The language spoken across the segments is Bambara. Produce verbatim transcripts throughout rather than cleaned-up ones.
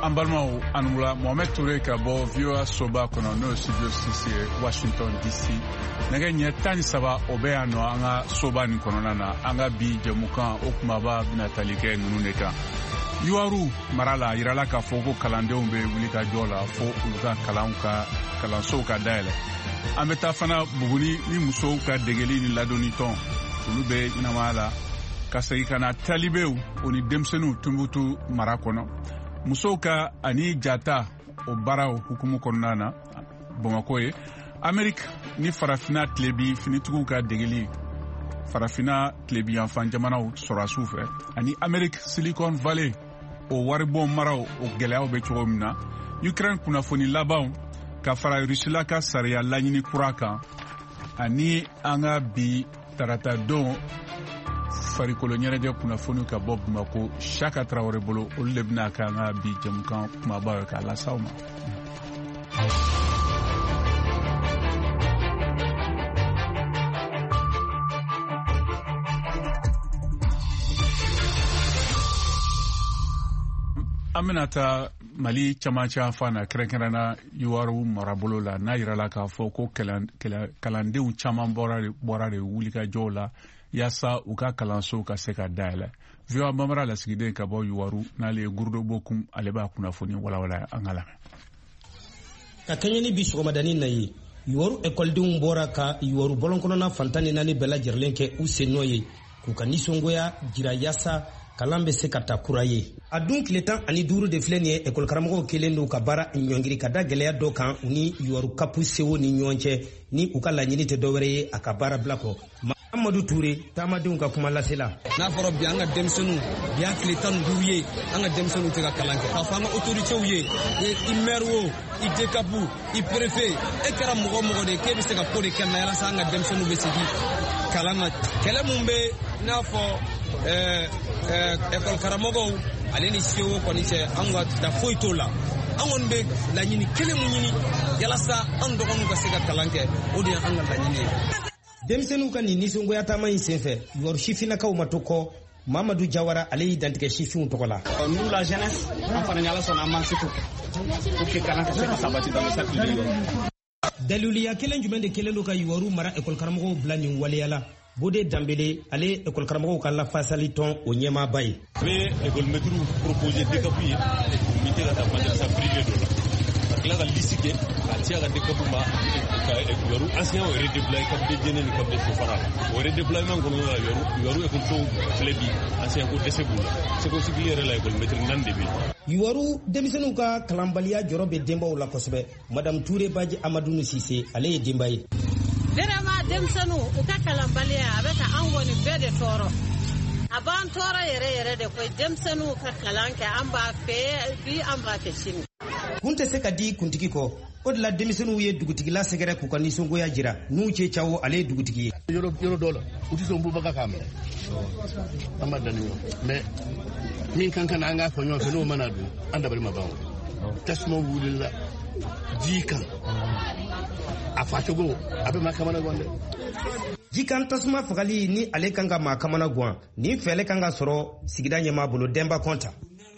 Ambalmao Anula Mohamed Touré Kabo Vioa Soba kono no studio six Washington D C naga nyatani saba obeano anga soba ni kono nana anga bi jamukan okumaba binatalike nununeka Yuaru marala irala ka foko kalande umbe wulika jola fo ulka kalanka kalanso ka daele ameta fana buguni ni muso ka degeli ni ladoni ton ulube inamala kasai kana talibeu oni demsenu tumbutu marakono musoka ani jata o barao hukumu konana Bamako ye Amerika ni farafina tlebi finitugu ka degeli farafina tlebi enfant jamana sora soufe ani Amerika Silicon Valley o waribon marao o geleao be chogomna Ukraine kuna foni labaw ka fara Rusila ka sariya lanyini kuraka ani anga bi tarata don fari kolonyere de kuna fonu ka bob mako shaka Traoré bolo o lebna ka nga bi jamkan kuma ba ka la sawma Aminata Mali chamacha fana krenkana yuwaru marabolo la na irala ka foko kalande u chaman borare borare wulika jola yasa uka kalanso ka seka daila vio mamara la sigide ka bo yuwaru na le gurdo bokum aleba kuna foni wala wala angala ka kenyeni bisu madani nayi yuwaru ekoldum bora ka yuwaru bolonkono na fantani nani bela jerlenke usenoye ku kanisongoya jira yasa kalambe se kata kuraye adun kiletan ani duru de flenie ekol karamo kelendo ka bara nyongiri kada geleya do kan uni yuwaru kapu sewo ni nyonche ni ukala nyini te dowere akabara blako Amadou Touré tamadun ka kuma lasela na foro bi anga demsenu bi akletan duye anga demsenu te ka kalanke ka fanga autorité uye i maire wo i dekabu i préfet e kara mogo mogo de ke bi se ka pode kenna yala sa anga demsenu be sigi kalama kele mumbe na fo eh eh ekol karamogo aleni siwo koni se anga da foitola angon be la nyini kele mu nyini yala sa ando ko ka se ka kalanke odi anga la nyini Demsenu kan ni nisongo ya tama insefe yor shifina ka umatoko Mamadou Jawara ale identique chifin tokola nous la jeunesse enfin nyala son amansi ko pour que kalanta se sabati dans le cercle de Yoru Daluliya kelen jumende kelendo ka yuwaru mara ekol karamo blani waliyala Bode Dambele ale ekol karamo ka la fasaliton o nyema bay mais ekol metru proposer décapuyer mité la madrasa privée do la la lisike atia ga décapuma ka yoru ancien o redéployer ka de jenen ka de fofara o redéploiement ko la yoru yoru ekol to flebi ancien ko desebu c'est ko sigiere la ekol metru nande bi yuwaru demisenu ka kalambaliya jorobe demba la kosbe madame Touré Badji Amadou Cissé ale dembaye vraiment demisenu ka kalambaliya abeta angoni bede toro aban toro yere yere de ko demisenu ka kalanke amba fe bi amba ke chini kunte se kadi kuntiki ko odla demisenu ye dugutigi la segere ku kan songo ya jira nu che chawo ale dugutigi yoro yoro dola uti so mbuba ka kam amadani yo mais min kan kan anga ko nyo feno manadu anda bari mabawo tasmo wulilla jikan afatogo abe makamana gonde jikan tasma fagali ni ale kanga makamana gwan ni fele kanga soro sigida nyama bolo demba konta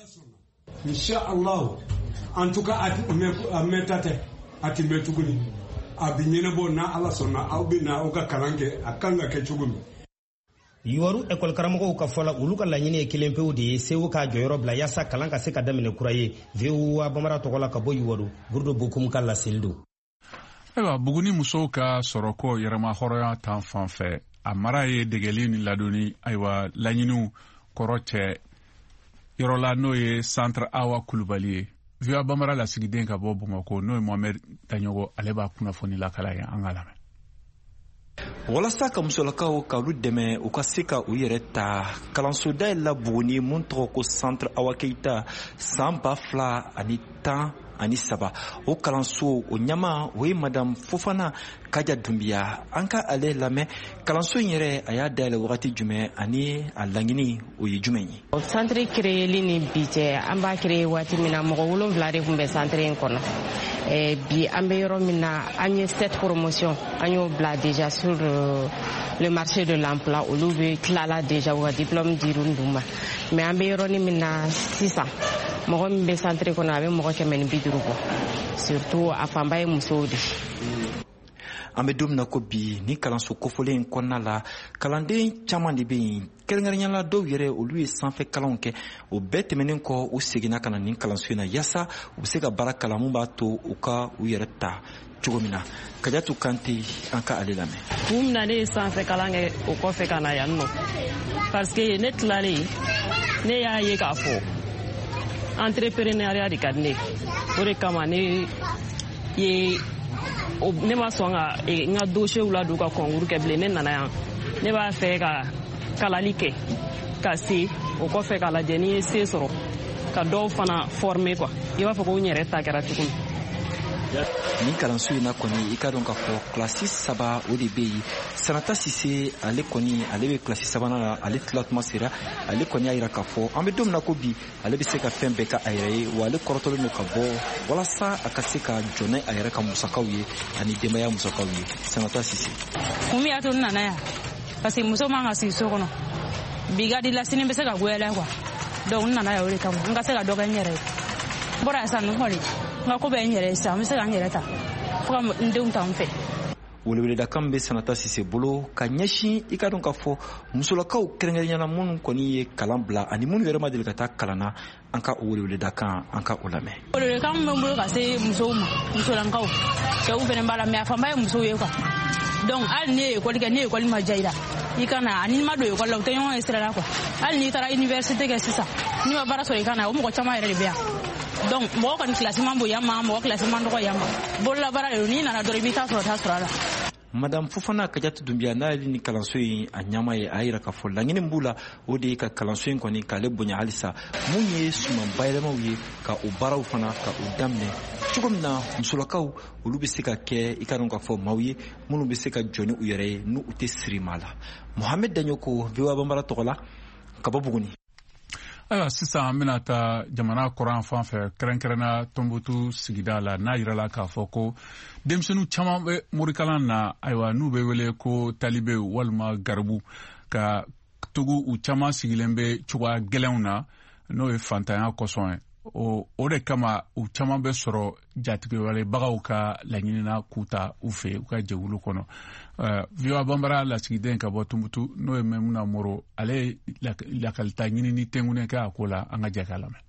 insha Allah en tout cas a metate ati metuguni abinyene bo na ala sonna awbi na oka kalange akanga ke chugumi yuwaru ekol karamo ka fola uluka la nyine kelempe de sewu ka joyoro bla yasa kalanga se ka damine kuraye vewu wa bamara to kola ka bo yuwaru burdo bokum kala seldo eba buguni muso ka soroko yerama horoya tan fanfe amara ye degeli ni ladoni aywa lanyinu koroche yorola noye centre awa kulubali via bamara la sigiden ka bo Bamako no Mohamed Tanyogo aleba kuna foni la kala ya angala walasa ka musolakaw ka lu dɛmɛ u ka se ka u yɛrɛ ta kalanso dayɛlɛ buguni mun tɔgɔ ko centre Awa Keita san ba fila ani tan ani saba o kalanso o ɲama o ye madame Fofana Kaja Dumbiya an ka ale lamɛn kalanso in yɛrɛ a y'a dayɛlɛ wagati jumɛn ani a laɲini o ye jumɛn ye centre créeli ni bi cɛ an b'a créer waati min na mɔgɔ wolonwula de tun bɛ centre in kɔnɔ bi an bɛ yɔrɔ min na an ye sept promotion an y'o bila déjà sur le marché de l'emploi olu bɛ tilala déjà u ka diplôme dir'u ma mais an bɛ yɔrɔnin min na sisan mɔgɔ min bɛ centre kɔnɔ a bɛ mɔgɔ kɛmɛ ni bi duuru bɔ surtout a fanba ye musow de. an bɛ don min na ko bi ni kalanso kofɔlen in kɔnɔna la kalanden caman de bɛ yen kɛrɛnkɛrɛnyala dɔw yɛrɛ olu ye sanfɛ kalanw kɛ o bɛɛ tɛmɛnen kɔ u seginna ka na nin kalanso in na yaasa u bɛ se ka baara kalan mun b'a to u ka u yɛrɛ ta cogo min na. Kajatu Kante an ka ale lamɛn. Mun na ne ye sanfɛ kalan kɛ o kɔfɛ ka na yan nɔ parce que ne tilalen ne y'a ye k'a fɔ entrepreneuriat de ka di ne o de kama ne ye ne ma sɔn ka n ka dossier la don ka concours kɛ bilen ne nana yan ne b'a fɛ ka kalali kɛ ka se o kɔfɛ ka lajɛ ni ye se sɔrɔ ka dɔw fana former quoi i b'a fɔ ko n yɛrɛ ta kɛra cogo min. Ni kalanso in na kɔni i ka dɔn k'a fɔ kilasi saba o de bɛ yen Sanata Sise ale kɔni ale bɛ kilasi sabanan na ale tila tuma sera ale kɔni y'a jira k'a fɔ an bɛ don min na ko bi ale bɛ se ka fɛn bɛɛ ka a yɛrɛ ye wa ale kɔrɔtɔlen don ka bɔ walasa a ka se ka jɔ n'a a yɛrɛ ka musakaw ye ani denbaya musakaw ye. Sanata Sise. Kun min y'a to n nana yan parce que muso man ka sigi so kɔnɔ bi ka di la sini bɛ se ka goyala quoi donc n nana yan o de kama n ka se ka dɔ kɛ n yɛrɛ ye n bɔra yan sisan n kɔni n ka ko bɛ n yɛrɛ ye sisan n bɛ se ka n yɛrɛ ta fo ka n denw ta n fɛ. Weleweledakan bɛ Sanata Sise bolo ka ɲɛsin i ka dɔn k'a fɔ musolakaw kɛrɛnkɛrɛnyana minnu kɔni ye kalan bila ani minnu yɛrɛ ma deli ka taa kalan na an ka o weleweledakan an ka o lamɛn. Weleweledakan min bɛ n bolo ka se musow ma musolankaw cɛw fana b'a la mais a fanba ye musow ye quoi donc hali ne ye école kɛ ne école ma diya i la i ka na ani ma don école la u tɛ ɲɔgɔn ye sira la quoi hali n'i taara université kɛ sisan n'i ma baara sɔrɔ i ka na o mɔgɔ caman yɛrɛ de bɛ yan donc mɔgɔ kɔni kilasi man bon yan ma mɔgɔ kilasi man dɔgɔ yan ma bolola baara de don n'i nana dɔrɔn i b'i ta sɔrɔ ta sɔrɔ a la. Madame Fofana Kajatu Dumbiya n'ale ni kalanso in a ɲama ye a yira k'a fɔ laɲini b'u la o de ye ka kalanso in kɔni k'ale bonya halisa mun ye suman bayɛlɛmaw ye ka o baaraw fana ka o daminɛ cogo min na musolakaw olu bɛ se ka kɛ i ka dɔn k'a fɔ maaw ye minnu bɛ se ka jɔ ni u yɛrɛ ye n'u tɛ siri maa la. Mohamed Daɲoko V O A Banbara tɔgɔ la ka bɔ Buguni. Ayiwa sisan an bɛna taa jamana kɔrɔn fan fɛ kɛrɛnkɛrɛnna Tɔnbukutu sigida la n'a yirala k'a fɔ ko denmisɛnninw caman bɛ morikalan na ayiwa n'u bɛ wele ko talibew walima garibu ka tugu u caman sigilen bɛ cogoya gɛlɛnw na n'o ye fantanya kosɔn ye o o de kama u caman bɛ sɔrɔ jatigɛwalebagaw ka laɲinina k'u ta u fɛ u ka jɛkulu kɔnɔ. V O A Banbara lasigiden ka bɔ Tɔnbukutu n'o ye Memuna Moro ale ye lakalita ɲinini tɛnkunen kɛ a ko la an ka jɛ k'a lamɛn.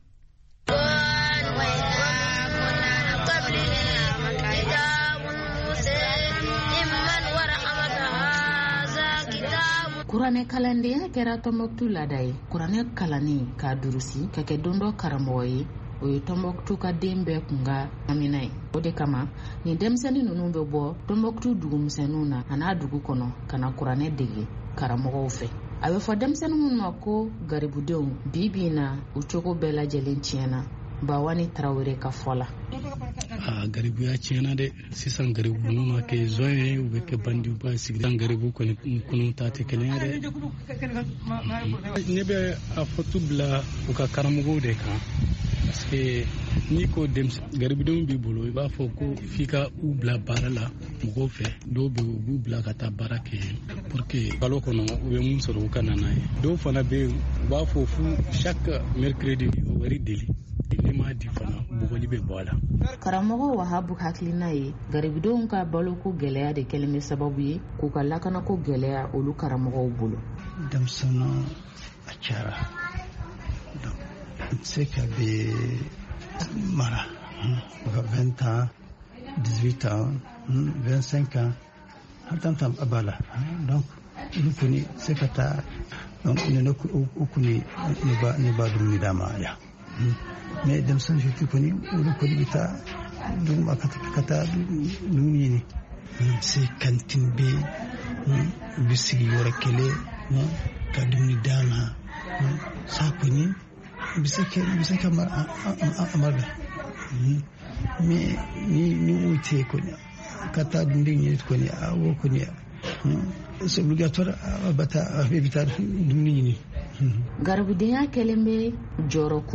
kuranɛ kalandenya kɛra Tɔnbukutu laada ye. kuranɛ kalanni k'a durusi ka kɛ don dɔ karamɔgɔ ye o ye Tɔnbukutu ka den bɛɛ kun ka amina ye. O de kama nin denmisɛnnin ninnu bɛ bɔ Tɔnbukutu dugumisɛnninw na a n'a dugu kɔnɔ ka na kuranɛ dege karamɔgɔw fɛ. A bɛ fɔ denmisɛnnin minnu ma ko garibudenw bi bi in na u cogo bɛɛ lajɛlen tiɲɛna. Bawani Tarawele ka fɔ la. Ah, garibuya tiɲɛna dɛ sisan garibu ninnu ma kɛ zɔn ye u bɛ kɛ bandiw ba sigi sisan garibu kɔni kunun ta tɛ kelen ye dɛ. Ne bɛ a fɔtu bila u ka karamɔgɔw de kan parce que n'i ko garibudenw b'i bolo i b'a fɔ ko f'i ka u bila baara la mɔgɔw fɛ dɔw bɛ u b'u bila ka taa baara kɛ pour que kalo kɔnɔ u bɛ mun sɔrɔ u ka na n'a ye dɔw fana bɛ yen u b'a fɔ fu chaque mercredi o wari deli ne m'a di fana bugɔli bɛ bɔ a la. Karamɔgɔ Wahabu hakilina ye garibudenw ka baloko gɛlɛya de kɛlen bɛ sababu ye k'u ka lakanako gɛlɛya olu karamɔgɔw bolo. Denmisɛnninw a cayara n tɛ se ka bɛ mara u ka vingt ans dix-huit ans vingt-cinq ans hali tan tan a b'a la donc olu kɔni se ka taa donc ne o kɔni ne b'a dumuni d'a ma yan mais denmisɛnnin surtout kɔni olu kɔni bɛ taa duguma ka taa dumuni ɲini se kantin bɛ yen u bɛ sigi yɔrɔ kelen ka dumuni d'a ma sa kɔni bɛ se ka bɛ se ka mara a mara mais ni ni o tɛ kɔni ka taa dumuni ɲini kɔni o kɔni c'est obligatoire a bɛ taa a bɛ taa dumuni ɲini. Garibudenya kɛlen bɛ jɔyɔrɔ